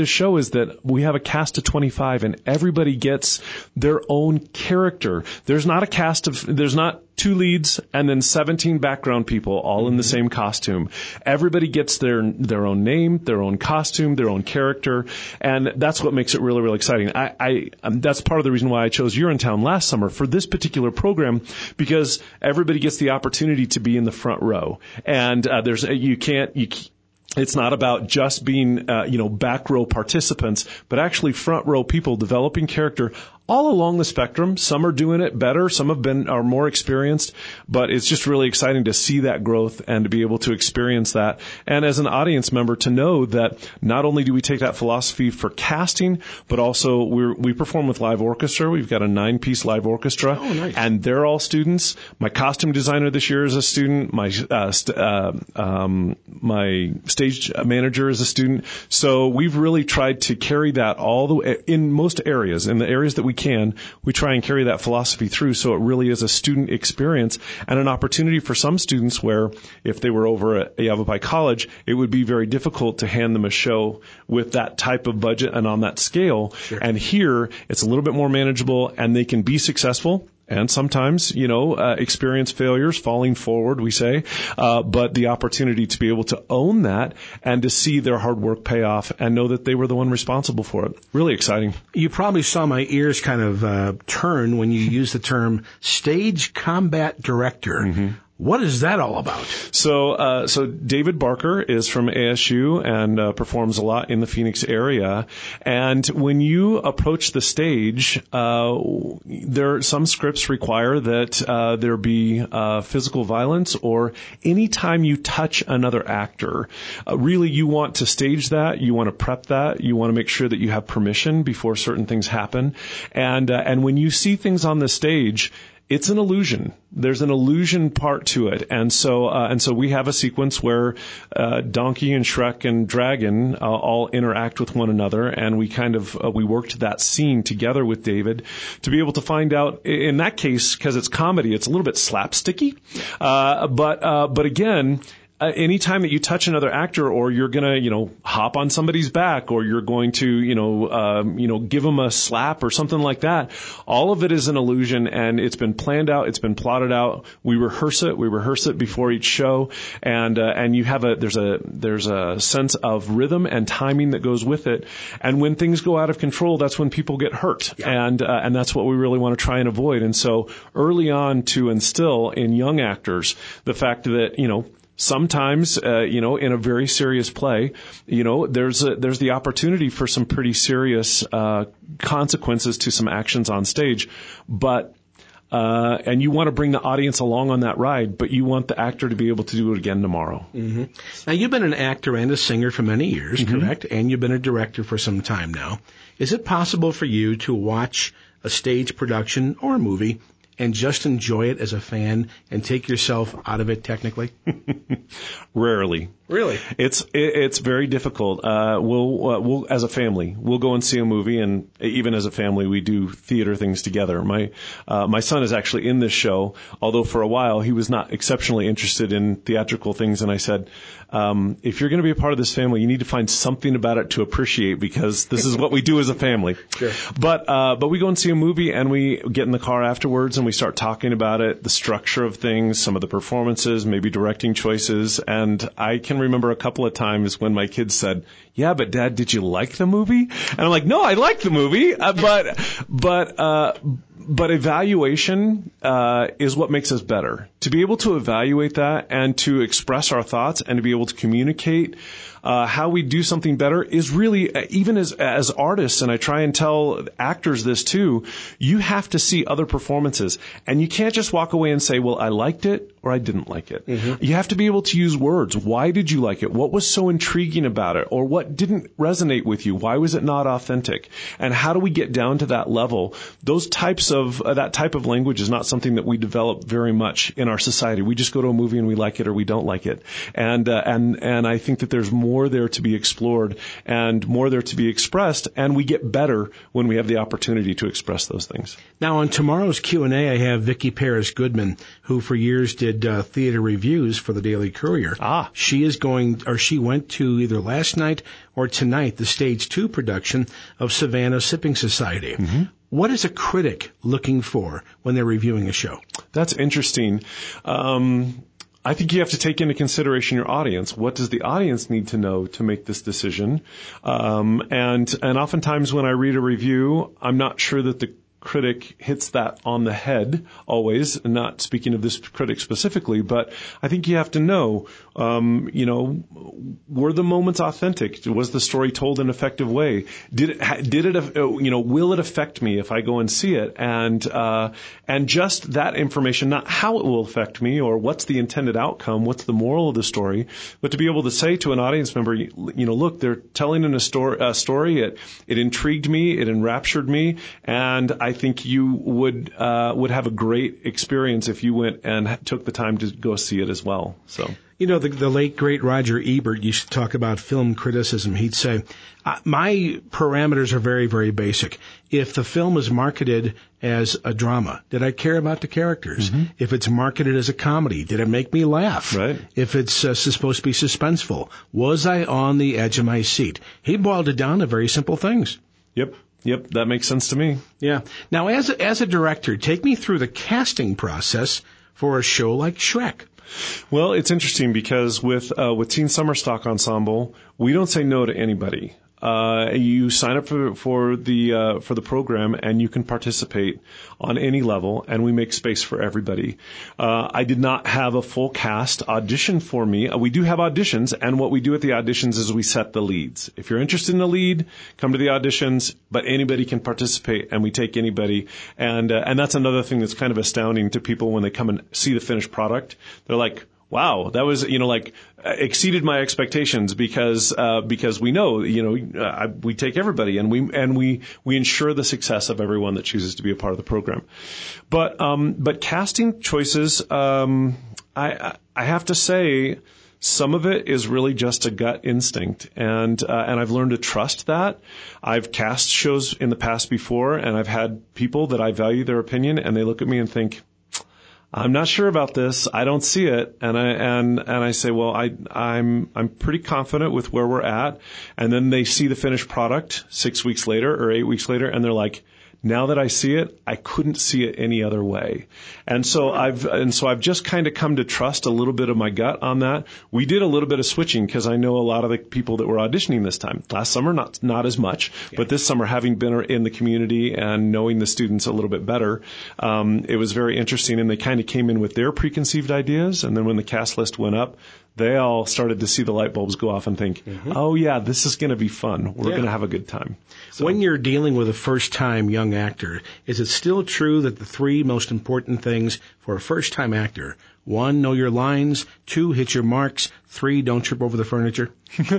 is that we have a cast of twenty-five and everybody gets their own character. There's not a cast of, there's not two leads and then seventeen background people all in the same costume. Everybody gets their their own name, their own costume, their own character, and that's what makes it really, really exciting. I, I um, that's part of the reason why I chose Urinetown last summer for this particular program, because everybody gets the opportunity to be in the front row, and uh, there's you can't you. It's not about just being, uh, you know, back row participants, but actually front row people developing character all along the spectrum. Some are doing it better. Some have been, are more experienced, but it's just really exciting to see that growth and to be able to experience that. And as an audience member, to know that not only do we take that philosophy for casting, but also we're, we perform with live orchestra. We've got a nine piece live orchestra. Oh, nice. And they're all students. My costume designer this year is a student. My, uh, st- uh, um, my stage manager is a student. So we've really tried to carry that all the way in most areas, in the areas that we can, we try and carry that philosophy through, so it really is a student experience and an opportunity for some students where if they were over at Yavapai College, it would be very difficult to hand them a show with that type of budget and on that scale. Sure. And here, it's a little bit more manageable and they can be successful. And sometimes, you know, uh, experience failures, falling forward, we say, uh, but the opportunity to be able to own that and to see their hard work pay off and know that they were the one responsible for it. Really exciting. You probably saw my ears kind of uh, turn when you used the term stage combat director. Mm-hmm. What is that all about? So, uh, so David Barker is from A S U and uh, performs a lot in the Phoenix area. And when you approach the stage, uh, there some scripts require that uh, there be uh, physical violence, or any time you touch another actor. Uh, really, you want to stage that. You want to prep that. You want to make sure that you have permission before certain things happen. And uh, and when you see things on the stage, it's an illusion. There's an illusion part to it. And so, uh, and so we have a sequence where, uh, Donkey and Shrek and Dragon, uh, all interact with one another. And we kind of, uh, we worked that scene together with David to be able to find out, in that case, because it's comedy, it's a little bit slapsticky. Uh, but, uh, but again, Uh, anytime that you touch another actor, or you're gonna, you know, hop on somebody's back, or you're going to, you know, um, you know, give them a slap or something like that, all of it is an illusion, and it's been planned out, it's been plotted out. We rehearse it, we rehearse it before each show, and uh, and you have a there's a there's a sense of rhythm and timing that goes with it. And when things go out of control, that's when people get hurt, yeah. and uh, and that's what we really want to try and avoid. And so early on, to instill in young actors the fact that, you know, sometimes, uh, you know, in a very serious play, you know, there's a, there's the opportunity for some pretty serious, uh, consequences to some actions on stage. But, uh, and you want to bring the audience along on that ride, but you want the actor to be able to do it again tomorrow. Mm-hmm. Now, you've been an actor and a singer for many years, mm-hmm. correct? And you've been a director for some time now. Is it possible for you to watch a stage production or a movie and just enjoy it as a fan and take yourself out of it technically? Rarely. Really? It's it, it's very difficult. Uh, we'll uh, we'll as a family we'll go and see a movie, and even as a family we do theater things together. My uh, my son is actually in this show, although for a while he was not exceptionally interested in theatrical things. And I said, um, if you're going to be a part of this family, you need to find something about it to appreciate, because this is what we do as a family. Sure. But uh, but we go and see a movie, and we get in the car afterwards, and we start talking about it, the structure of things, some of the performances, maybe directing choices, and I can remember a couple of times when my kids said, "Yeah, but Dad, did you like the movie?" And I'm like, "No, I liked the movie, uh, but but uh, but evaluation uh, is what makes us better. To be able to evaluate that and to express our thoughts and to be able to communicate uh, how we do something better is really, uh, even as as artists, and I try and tell actors this too, you have to see other performances, and you can't just walk away and say, well, I liked it or I didn't like it. Mm-hmm. You have to be able to use words. Why did you like it? What was so intriguing about it? Or what didn't resonate with you? Why was it not authentic? And how do we get down to that level? Those types of uh, that type of language is not something that we develop very much in our society. We just go to a movie and we like it or we don't like it. And, uh, and, and I think that there's more there to be explored and more there to be expressed, and we get better when we have the opportunity to express those things. Now, on tomorrow's Q and A, I have Vicki Paris Goodman, who for years did uh, theater reviews for the Daily Courier. Ah. She is going, or she went to either last night or tonight, the Stage two production of Savannah Sipping Society. Mm-hmm. What is a critic looking for when they're reviewing a show? That's interesting. Um, I think you have to take into consideration your audience. What does the audience need to know to make this decision? Um, and, and oftentimes when I read a review, I'm not sure that the critic hits that on the head always, not speaking of this critic specifically, but I think you have to know, um, you know, were the moments authentic? Was the story told in an effective way? Did it, did it, you know, will it affect me if I go and see it? And, uh, and just that information, not how it will affect me or what's the intended outcome, what's the moral of the story, but to be able to say to an audience member, you know, look, they're telling in a story, a story, it, it intrigued me, it enraptured me, and I I think you would uh, would have a great experience if you went and took the time to go see it as well. So, you know, the, the late great Roger Ebert used to talk about film criticism. He'd say, uh, "My parameters are very, very basic. If the film is marketed as a drama, did I care about the characters? Mm-hmm. If it's marketed as a comedy, did it make me laugh? Right. If it's uh, supposed to be suspenseful, was I on the edge of my seat?" He boiled it down to very simple things. Yep. Yep, that makes sense to me. Yeah. Now, as a, as a director, take me through the casting process for a show like Shrek. Well, it's interesting because with uh, with Teen Summer Stock Ensemble, we don't say no to anybody. Uh, you sign up for, for the, uh, for the program and you can participate on any level, and we make space for everybody. Uh, I did not have a full cast audition for me. Uh, we do have auditions, and what we do at the auditions is we set the leads. If you're interested in the lead, come to the auditions, but anybody can participate, and we take anybody. And, uh, and that's another thing that's kind of astounding to people when they come and see the finished product. They're like, wow, that was, you know, like, exceeded my expectations because, uh, because we know, you know, uh, we take everybody and we, and we, we ensure the success of everyone that chooses to be a part of the program. But, um, but casting choices, um, I, I have to say, some of it is really just a gut instinct, and uh, and I've learned to trust that. I've cast shows in the past before, and I've had people that I value their opinion, and they look at me and think, I'm not sure about this. I don't see it. And I, and, and I say, well, I, I'm, I'm pretty confident with where we're at. And then they see the finished product six weeks later or eight weeks later, and they're like, now that I see it, I couldn't see it any other way. And so I've, and so I've just kind of come to trust a little bit of my gut on that. We did a little bit of switching because I know a lot of the people that were auditioning this time. Last summer, not, not as much, yeah. But this summer, having been in the community and knowing the students a little bit better, um, it was very interesting, and they kind of came in with their preconceived ideas. And then when the cast list went up, they all started to see the light bulbs go off and think, mm-hmm. oh, yeah, this is going to be fun. We're yeah. going to have a good time. So, when you're dealing with a first-time young actor, is it still true that the three most important things for a first-time actor, one, know your lines, two, hit your marks, three, don't trip over the furniture?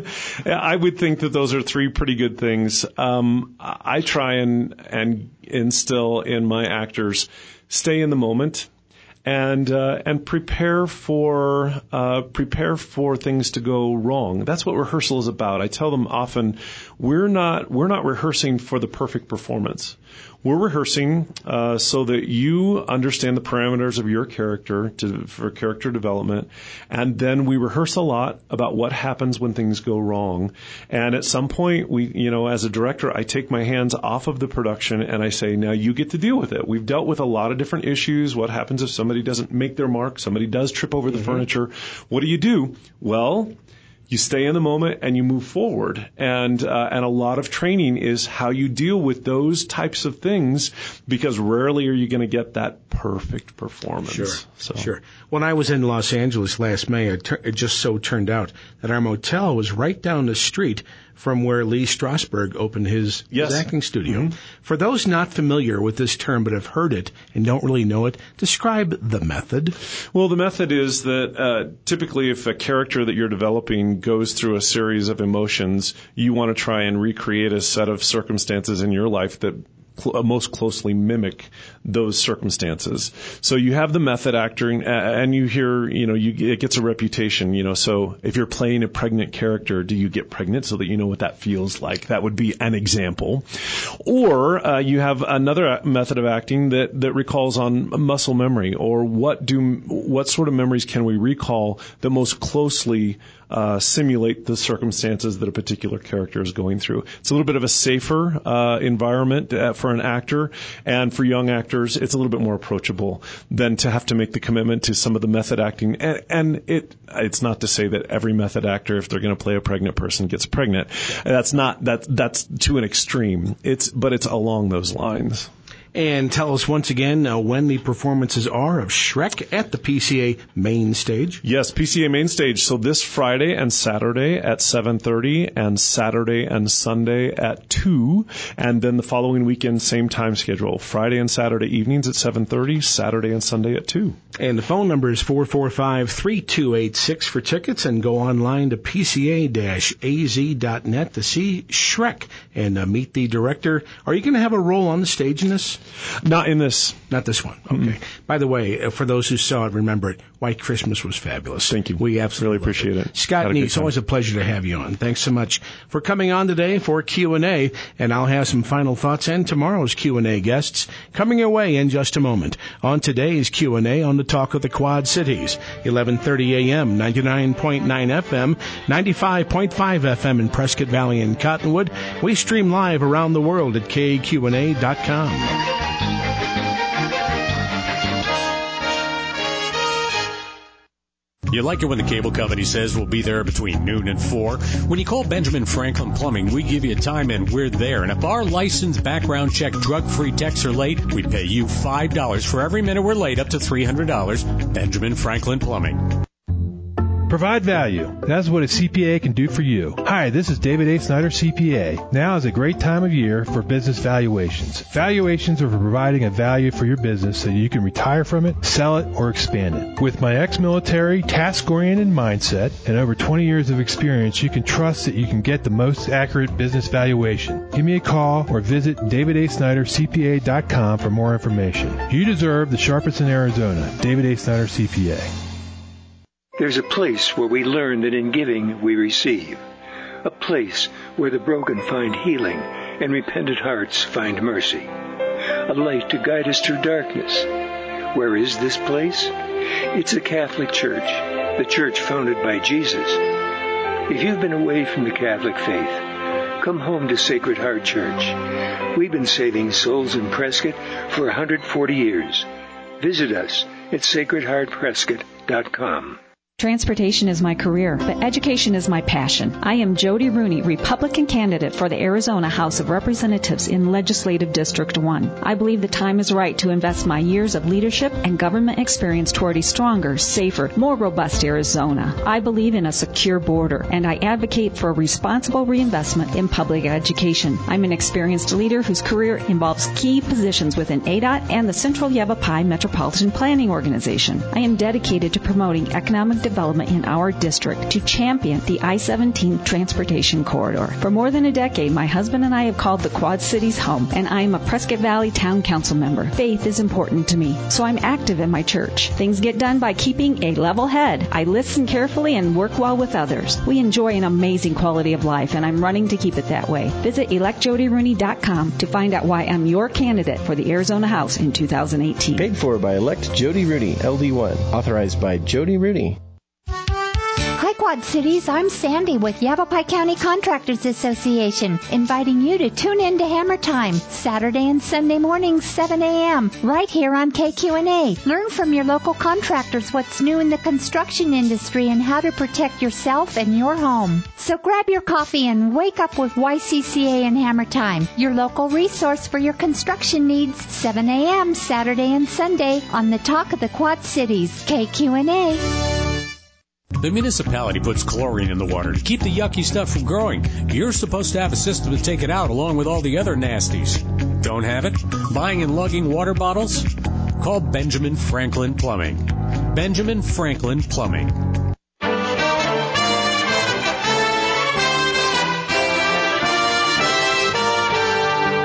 I would think that those are three pretty good things. Um, I try and, and instill in my actors, stay in the moment. And uh, and prepare for uh, prepare for things to go wrong. That's what rehearsal is about. I tell them often, we're not we're not rehearsing for the perfect performance. We're rehearsing uh, so that you understand the parameters of your character to, for character development, and then we rehearse a lot about what happens when things go wrong. And at some point, we, you know, as a director, I take my hands off of the production and I say, now you get to deal with it. We've dealt with a lot of different issues. What happens if somebody doesn't make their mark? Somebody does trip over the mm-hmm. furniture. What do you do? Well, you stay in the moment and you move forward. And, uh, and a lot of training is how you deal with those types of things, because rarely are you going to get that perfect performance. Sure. So. Sure. When I was in Los Angeles last May, it, tur- it just so turned out that our motel was right down the street from where Lee Strasberg opened his, yes. his acting studio. Mm-hmm. For those not familiar with this term but have heard it and don't really know it, describe the method. Well, the method is that uh, typically if a character that you're developing goes through a series of emotions, you want to try and recreate a set of circumstances in your life that cl- most closely mimic those circumstances. So you have the method actor, and, and you hear, you know, you, it gets a reputation, you know, so if you're playing a pregnant character, do you get pregnant so that you know what that feels like? That would be an example. Or uh, you have another method of acting that, that recalls on muscle memory, or what do what sort of memories can we recall that most closely uh, simulate the circumstances that a particular character is going through. It's a little bit of a safer uh, environment uh, for an actor, and for young actors, it's a little bit more approachable than to have to make the commitment to some of the method acting. And, and it it's not to say that every method actor, if they're going to play a pregnant person, gets pregnant. That's not that that's to an extreme. It's but it's along those lines. And tell us once again uh, when the performances are of Shrek at the P C A main stage. Yes, P C A main stage. So this Friday and Saturday at seven thirty, and Saturday and Sunday at two, and then the following weekend, same time schedule. Friday and Saturday evenings at seven thirty, Saturday and Sunday at two. And the phone number is four four five, three two eight six for tickets, and go online to p c a dash a z dot net to see Shrek and uh, meet the director. Are you going to have a role on the stage in this? Not in this. Not this one. Okay. Mm-hmm. By the way, for those who saw it, remember it, White Christmas was fabulous. Thank you. We absolutely really appreciate it. it. Scott Neese, always a pleasure to have you on. Thanks so much for coming on today for Q and A, and I'll have some final thoughts and tomorrow's Q and A guests coming your way in just a moment. On today's Q and A on the Talk of the Quad Cities, eleven thirty a.m., ninety-nine point nine F M, ninety-five point five F M in Prescott Valley and Cottonwood. We stream live around the world at K Q and A dot com. You like it when the cable company says we'll be there between noon and four? When you call Benjamin Franklin Plumbing, we give you time and we're there. And if our licensed background check drug-free techs are late, we pay you five dollars for every minute we're late, up to three hundred dollars. Benjamin Franklin Plumbing. Provide value. That's what a C P A can do for you. Hi, this is David A. Snyder, C P A. Now is a great time of year for business valuations. Valuations are for providing a value for your business so you can retire from it, sell it, or expand it. With my ex-military, task-oriented mindset and over twenty years of experience, you can trust that you can get the most accurate business valuation. Give me a call or visit david a snyder c p a dot com for more information. You deserve the sharpest in Arizona. David A. Snyder, C P A. There's a place where we learn that in giving we receive. A place where the broken find healing and repentant hearts find mercy. A light to guide us through darkness. Where is this place? It's the Catholic Church, the church founded by Jesus. If you've been away from the Catholic faith, come home to Sacred Heart Church. We've been saving souls in Prescott for one hundred forty years. Visit us at sacred heart prescott dot com. Transportation is my career, but education is my passion. I am Jody Rooney, Republican candidate for the Arizona House of Representatives in Legislative District one. I believe the time is right to invest my years of leadership and government experience toward a stronger, safer, more robust Arizona. I believe in a secure border, and I advocate for a responsible reinvestment in public education. I'm an experienced leader whose career involves key positions within A D O T and the Central Yavapai Metropolitan Planning Organization. I am dedicated to promoting economic development development in our district to champion the I seventeen transportation corridor. For more than a decade, my husband and I have called the Quad Cities home, and I am a Prescott Valley Town Council member. Faith is important to me, so I'm active in my church. Things get done by keeping a level head. I listen carefully and work well with others. We enjoy an amazing quality of life, and I'm running to keep it that way. Visit elect jody rooney dot com to find out why I'm your candidate for the Arizona House in two thousand eighteen. Paid for by Elect Jody Rooney, L D one. Authorized by Jody Rooney. Hi, Quad Cities. I'm Sandy with Yavapai County Contractors Association, inviting you to tune in to Hammer Time, Saturday and Sunday mornings, seven a.m., right here on K Q and A. Learn from your local contractors what's new in the construction industry and how to protect yourself and your home. So grab your coffee and wake up with Y C C A and Hammer Time, your local resource for your construction needs, seven a.m., Saturday and Sunday on the Talk of the Quad Cities, K Q and A. The municipality puts chlorine in the water to keep the yucky stuff from growing. You're supposed to have a system to take it out along with all the other nasties. Don't have it? Buying and lugging water bottles? Call Benjamin Franklin Plumbing. Benjamin Franklin Plumbing.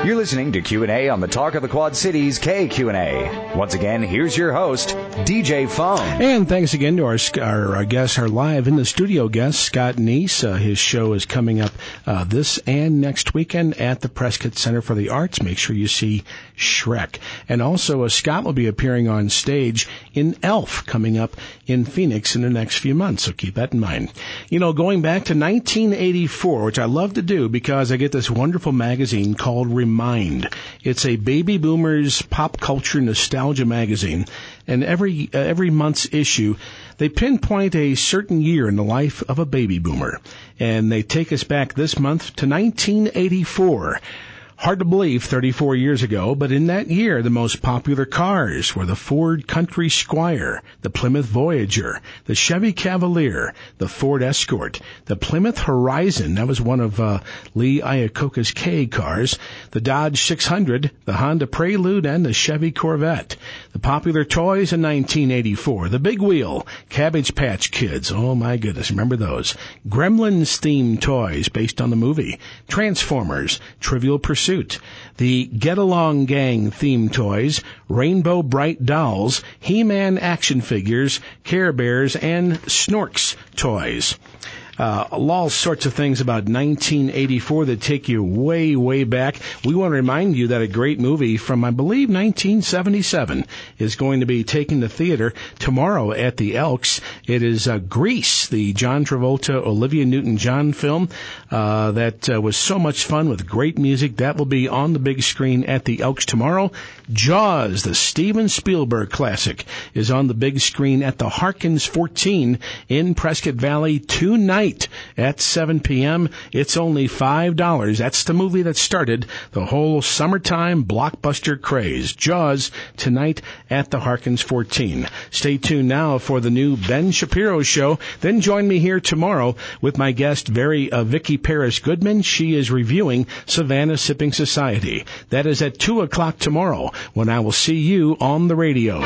You're listening to Q and A on the Talk of the Quad Cities K Q and A. Once again, here's your host, D J Phone. And thanks again to our our, our guest, our live in the studio guest, Scott Neese. Uh, his show is coming up uh, this and next weekend at the Prescott Center for the Arts. Make sure you see Shrek. And also, uh, Scott will be appearing on stage in Elf coming up in Phoenix in the next few months, so keep that in mind. You know, going back to nineteen eighty-four, which I love to do because I get this wonderful magazine called Remind. It's a baby boomers pop culture nostalgia magazine, and every uh, every month's issue, they pinpoint a certain year in the life of a baby boomer, and they take us back this month to nineteen eighty-four. Hard to believe, thirty-four years ago, but in that year, the most popular cars were the Ford Country Squire, the Plymouth Voyager, the Chevy Cavalier, the Ford Escort, the Plymouth Horizon, that was one of uh, Lee Iacocca's K cars, the Dodge six hundred, the Honda Prelude, and the Chevy Corvette. The popular toys in nineteen eighty-four, the Big Wheel, Cabbage Patch Kids, oh my goodness, remember those, Gremlins-themed toys based on the movie, Transformers, Trivial Pursuit, the Get Along Gang theme toys, Rainbow Bright dolls, He-Man action figures, Care Bears, and Snorks toys. Uh, all sorts of things about nineteen eighty-four that take you way, way back. We want to remind you that a great movie from, I believe, nineteen seventy-seven is going to be taking the theater tomorrow at the Elks. It is uh, Grease, the John Travolta, Olivia Newton-John film uh, that uh, was so much fun with great music. That will be on the big screen at the Elks tomorrow. Jaws, the Steven Spielberg classic, is on the big screen at the Harkins fourteen in Prescott Valley tonight at seven p.m. It's only five dollars. That's the movie that started the whole summertime blockbuster craze. Jaws, tonight at the Harkins fourteen. Stay tuned now for the new Ben Shapiro Show. Then join me here tomorrow with my guest, very uh, Vicki Paris Goodman. She is reviewing Savannah Sipping Society. That is at two o'clock tomorrow, when I will see you on the radio.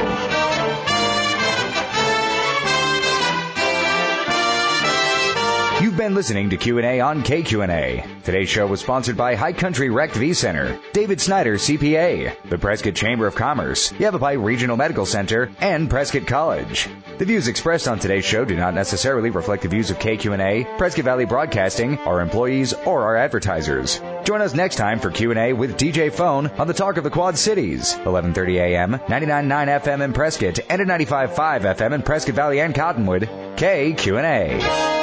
You've been listening to Q and A on K Q and A. Today's show was sponsored by High Country Rec V Center, David Snyder C P A, the Prescott Chamber of Commerce, Yavapai Regional Medical Center, and Prescott College. The views expressed on today's show do not necessarily reflect the views of K Q and A, Prescott Valley Broadcasting, our employees, or our advertisers. Join us next time for Q and A with D J Phone on the Talk of the Quad Cities, eleven thirty a.m., ninety-nine point nine F M in Prescott, and at ninety-five point five F M in Prescott Valley and Cottonwood. K Q and A.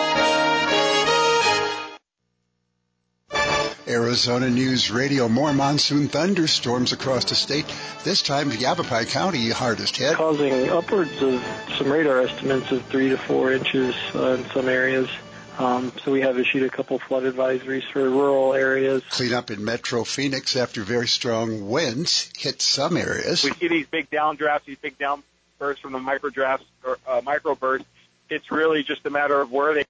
Arizona News Radio, more monsoon thunderstorms across the state. This time, Yavapai County hardest hit. Causing upwards of some radar estimates of three to four inches uh, in some areas. Um, so we have issued a couple flood advisories for rural areas. Clean up in Metro Phoenix after very strong winds hit some areas. We see these big downdrafts, these big downbursts from the microdrafts or uh, microbursts. It's really just a matter of where they